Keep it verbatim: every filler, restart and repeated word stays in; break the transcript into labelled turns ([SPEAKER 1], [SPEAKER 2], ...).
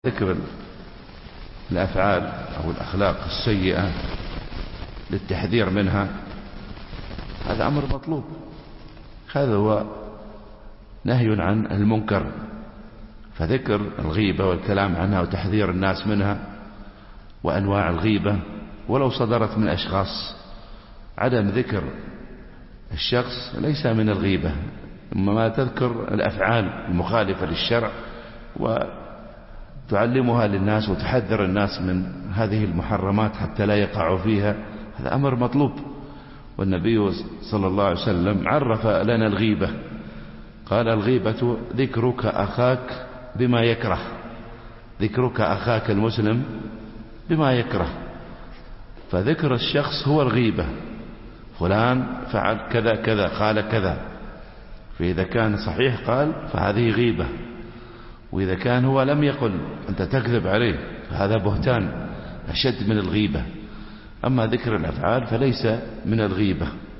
[SPEAKER 1] ذكر الأفعال أو الأخلاق السيئة للتحذير منها، هذا أمر مطلوب. هذا هو نهي عن المنكر، فذكر الغيبة والكلام عنها وتحذير الناس منها وأنواع الغيبة ولو صدرت من أشخاص. عدم ذكر الشخص ليس من الغيبة، أما ما تذكر الأفعال المخالفة للشرع وتعلمها للناس وتحذر الناس من هذه المحرمات حتى لا يقعوا فيها، هذا أمر مطلوب. والنبي صلى الله عليه وسلم عرف لنا الغيبة، قال: الغيبة ذكرك أخاك بما يكره، ذكرك أخاك المسلم بما يكره. فذكر الشخص هو الغيبة، فلان فعل كذا كذا قال كذا، فإذا كان صحيح قال فهذه غيبة، وإذا كان هو لم يقل أنت تكذب عليه فهذا بهتان أشد من الغيبة. أما ذكر الأفعال فليس من الغيبة.